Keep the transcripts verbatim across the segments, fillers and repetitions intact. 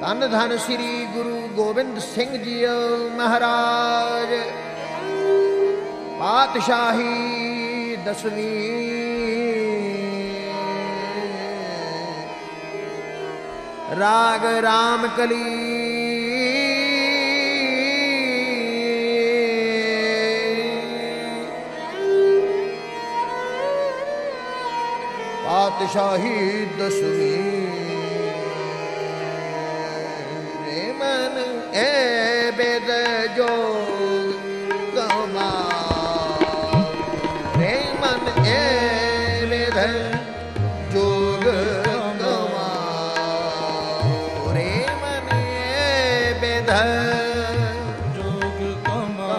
ਧੰਨ ਧੰਨ ਸ੍ਰੀ ਗੁਰੂ ਗੋਬਿੰਦ ਸਿੰਘ ਜੀ ਮਹਾਰਾਜ ਪਾਤਸ਼ਾਹੀ ਦਸਵੀਂ ਰਾਗ ਰਾਮ ਕਲੀ ਪਾਤਸ਼ਾਹੀ ਦਸਵੀਂ ਰੇ ਮਨ ਏ ਬੇਦ ਜੋਗ ਕਮਾ ਰੇ ਮਨ ਏ ਬੇਦ ਜੋਗ ਕਮਾ ਰੇ ਮਨ ਏ ਬੇਦ ਜੋਗ ਕਮਾ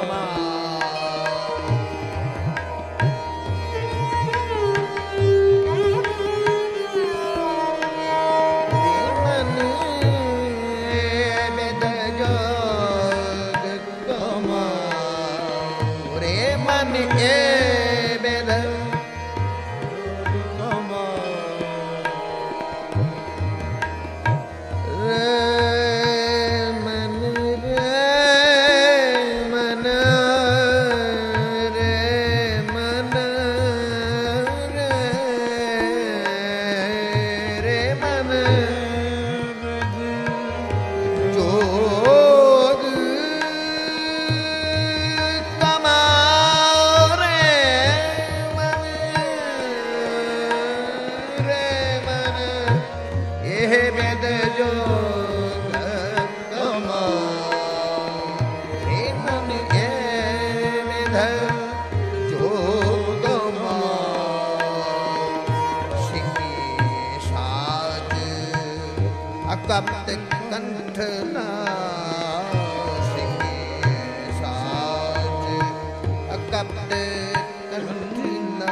ਕਪਟ ਕੰਠ ਨਾ ਸਿੰਘੇ ਸਾਜ ਕਪਟ ਕੰਠ ਨਾ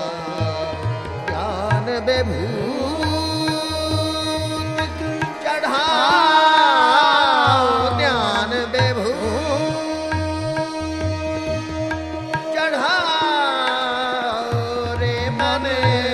ਗਿਆਨ ਬੇਭੂਤ ਚੜ੍ਹਾਓ ਧਿਆਨ ਬੇਭੂਤ ਚੜ੍ਹਾਓ ਰੇ ਮਨ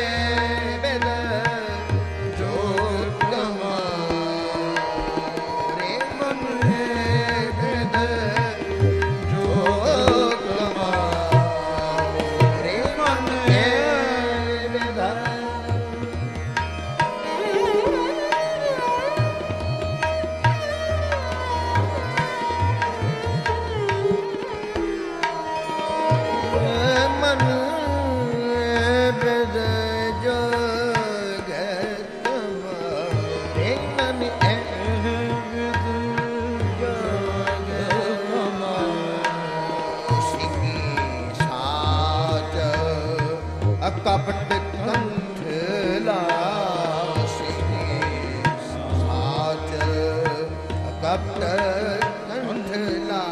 ਕਪਟ ਕੰਠ ਲਾ ਸਿੰਘੇ ਸਾਚ ਕਪਟ ਕੰਠ ਲਾ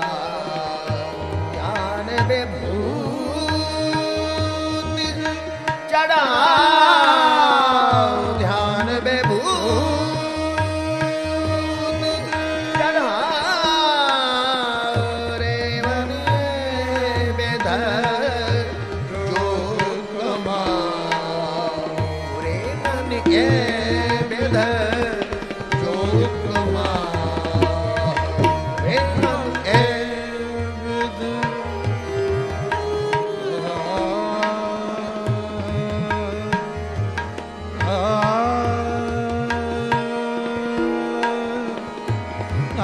ਗਿਆਨ ਬੇਭੂਤ ਚੜ੍ਹਾਓ ਧਿਆਨ ਬੇਭੂਤ ਚੜ੍ਹਾਓ ਰੇ ਮਨ ਬੇਦ ਏ ਬੇਦ ਜੋਗ ਕਮਾ ਰੇ ਮਨ ਏ ਬੇਦ ਆ ਆ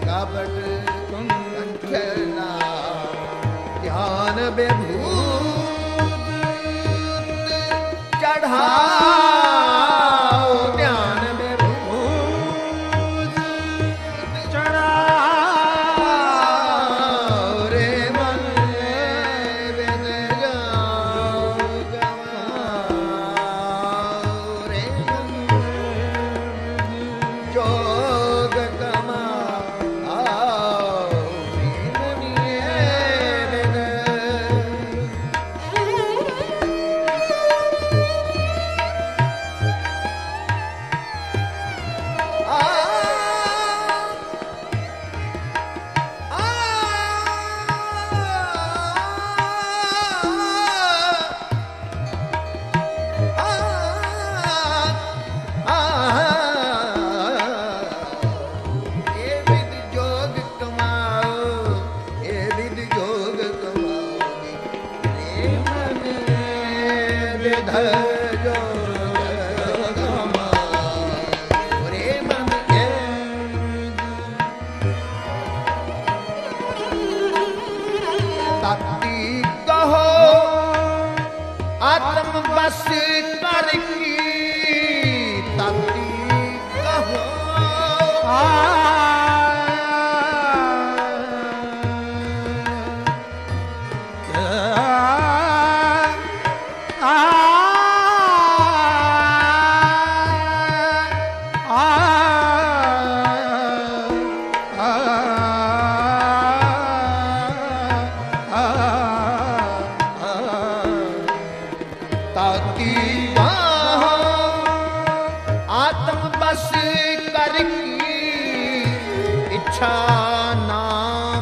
ਕਪਟ ਕੰਠਨਾ ਧਿਆਨ ਬੇਭੂਤ ਚੜਾਓ ਧਿਆਨ ਬੇਭੂਤ ਚੜਾਓ ਰੇ ਮਨ ਬਿਨ ਜਾਓ ਗਵਾਓ ਰੇ ਮਨ ਜੋਗ ਕਮਾਓ ਰੇ ਮੁਨੀਏ ਬਿਨ ਆਤਮ ਬਸ ਕਰ ਕੀ ਤਾਤੀ ਕਹੋ ਆ ਆਤਮ ਬਸ ਕਰ ਕੀ ਇੱਛਾ ਨਾਮ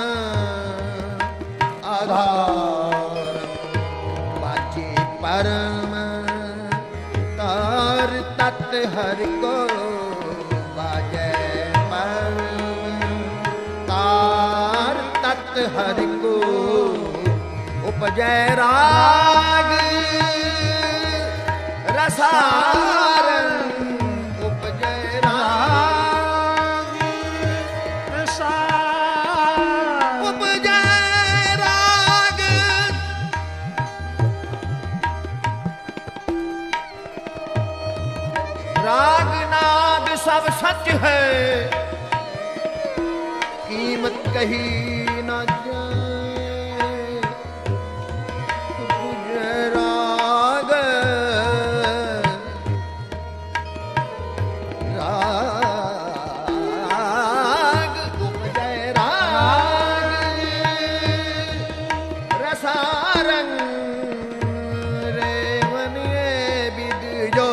ਆਧਾਰ ਬਾਜੇ ਪਰਮ ਤਾਰ ਤਤ ਹਰਿ ਕੋ ਬਾਜੈ ਪਰਮ ਤਾਰ ਤਤ ਹਰਿ ਕੋ ਉਪਜੈ ਰਾਗ ਰਸਾਰਨ ਉਪਜੈ ਰਾਗ ਰਸਾਰ ਉਪਜੈ ਰਾਗ ਰਾਗ ਨਾਦ ਸਭ ਸੱਚ ਹੈ ਕੀਮਤ ਕਹੀ ਨਾ ਜਾਏ ਉਪਜੈ ਰਾਗ ਰਾਗ ਉਪਜੈ ਰਾਗ ਰਸਾਰੰਗ ਰੇ ਮਨਿਏ ਬਿਦ ਜੋ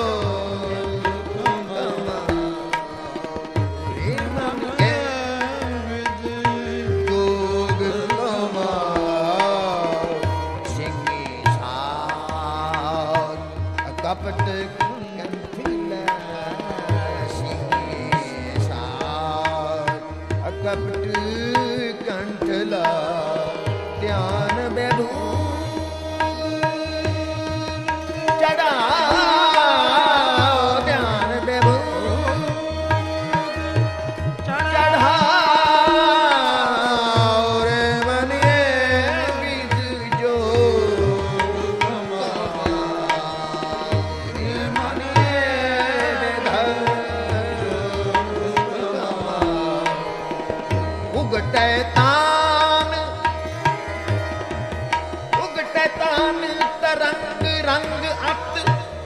ਰੇ ਮਨਿਏ ਬਿਦ ਜੋਗ ਕਮਾ ਸਿੰਘੀ ਸਾਧ ਕਪਟ ਕੰਠਿਲਾ ਕਪਟ ਕੰਠਲਾ ਧਿਆਨ ਬੇਭੂ ਚੜਾਓ ਧਿਆਨ ਬੇਭੂ ਚੜਾਓ ਰੇ ਮਨਿਏ ਬਿਦ ਜੋ ਰੇ ਮਨਿਏ ਬੇਧਰ ਉਗਟੈ ਤਾਨ ਉਗਟੈ ਤਾਨ ਤਰੰਗ ਰੰਗ ਅਤ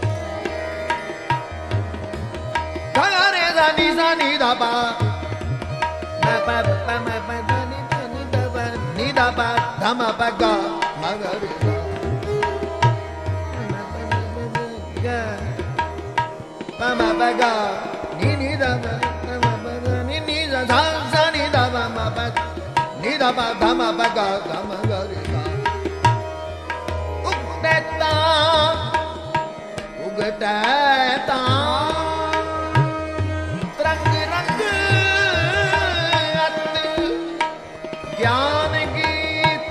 ਧਾਰੇ ਦਾ ਨੀ ਦਾ ਨੀ ਦਾ ਬਾ ਮ ਪ ਪ ਮ ਪ ਦਾ ਨੀ ਦਾ ਨੀ ਦਾ ਬਾ ਨੀ ਦਾ ਬਾ ਧਮ ਪ ਗਾ ਮਗਰ ਪ ਮ ਪ ਗਾ ਨੀ ਨੀ ਦਾ ਬਾ ਨੀ ਨੀ ਦਾ ਧਾ ਨੀ ਦਾ ba ma ba ni da ba ga ma ba ga ga ma ga re ga ugte ta ugte ta rang rang at gyan geet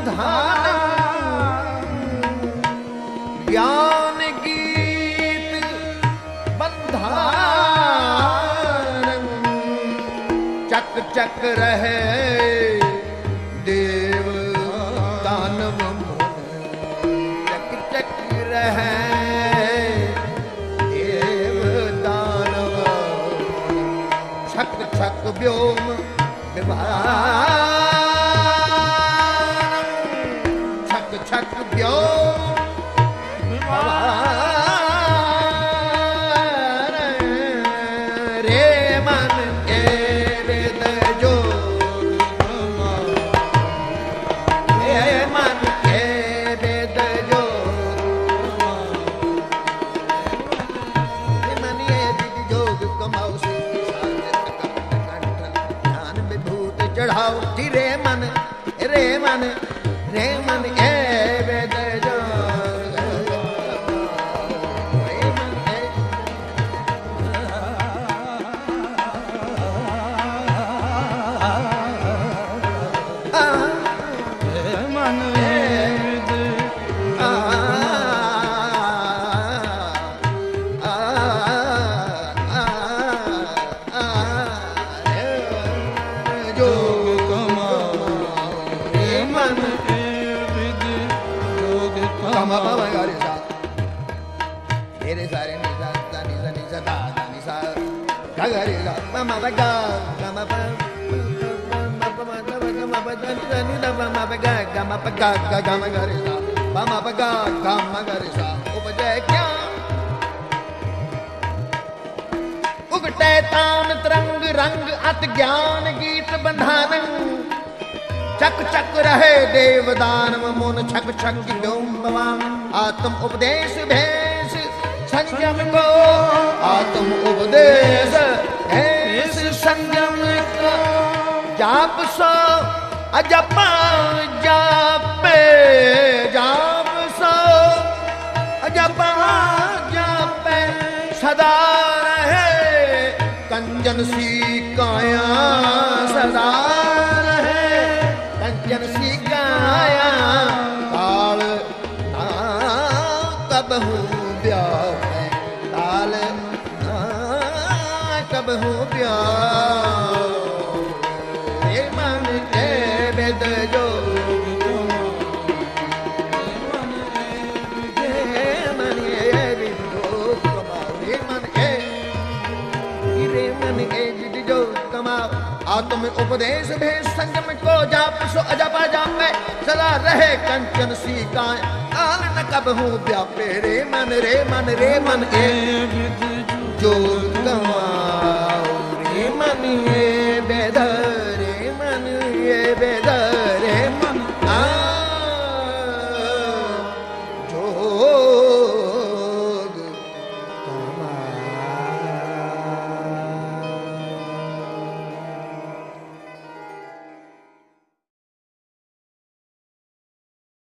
bandhan gyan geet bandhan चक चक चक रहे देव दानव चक चक रहे देव दानव छक छक व्योम विमान छक छक व्योम विमान रे मन के वेद जो रे मन के वेद जो रे मन ये जोग कमाओ चढ़ाओ रे मन रे मन रे मन ए वेद जो रे मन ए मन ए उगटे तान तरंग रंग अत ज्ञान गीत बंधान चक चक रहे देव दानव मुन छक छक व्योम भवान आत्म उपदेश भेष संयम को आत्म उपदेश भेष संयम को जाप सो अजपा जापे जाप सो अजपा जापे सदा रहे कंजन सी काया सदा रहे कंजन सी काया काल ना कब हूँ ब्याह काल ना कब हूँ ब्याह रे मन के वेद जो आत्म उपदेश भेष संयम को जाप सो अजपा जापे सदा रहे कंचन सी काय काल न कब हूँ व्यापे रे मन रे मन रे मन ए जो गवाओ रे मन